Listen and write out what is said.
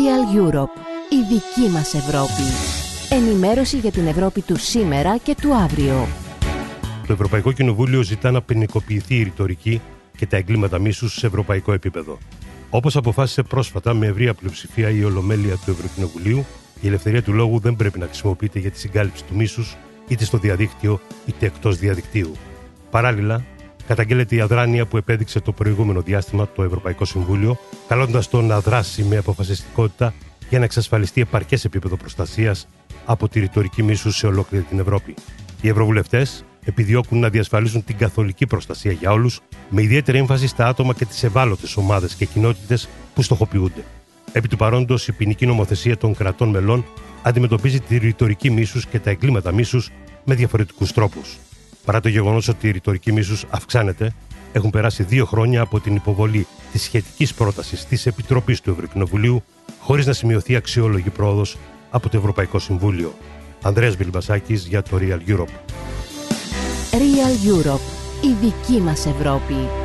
Real Europe, η δική μας Ευρώπη. Ενημέρωση για την Ευρώπη του σήμερα και του αύριο. Το Ευρωπαϊκό Κοινοβούλιο ζητά να ποινικοποιηθεί η ρητορική και τα εγκλήματα μίσους σε ευρωπαϊκό επίπεδο. Όπως αποφάσισε πρόσφατα με ευρεία πλειοψηφία η Ολομέλεια του Ευρωκοινοβουλίου, η ελευθερία του λόγου δεν πρέπει να χρησιμοποιείται για τη συγκάλυψη του μίσους, είτε στο διαδίκτυο είτε εκτός διαδικτύου. Παράλληλα, καταγγέλλεται η αδράνεια που επέδειξε το προηγούμενο διάστημα το Ευρωπαϊκό Συμβούλιο, καλώντας το να δράσει με αποφασιστικότητα για να εξασφαλιστεί επαρκές επίπεδο προστασίας από τη ρητορική μίσους σε ολόκληρη την Ευρώπη. Οι ευρωβουλευτές επιδιώκουν να διασφαλίσουν την καθολική προστασία για όλους, με ιδιαίτερη έμφαση στα άτομα και τις ευάλωτες ομάδες και κοινότητες που στοχοποιούνται. Επί του παρόντος, η ποινική νομοθεσία των κρατών μελών αντιμετωπίζει τη ρητορική μίσους και τα εγκλήματα μίσους με διαφορετικούς τρόπους. Παρά το γεγονός ότι η ρητορική μίσους αυξάνεται, έχουν περάσει 2 χρόνια από την υποβολή της σχετικής πρότασης της Επιτροπής του Ευρωκοινοβουλίου, χωρίς να σημειωθεί αξιόλογη πρόοδος από το Ευρωπαϊκό Συμβούλιο. Ανδρέας για το Real Europe. Real Europe, η δική μας Ευρώπη.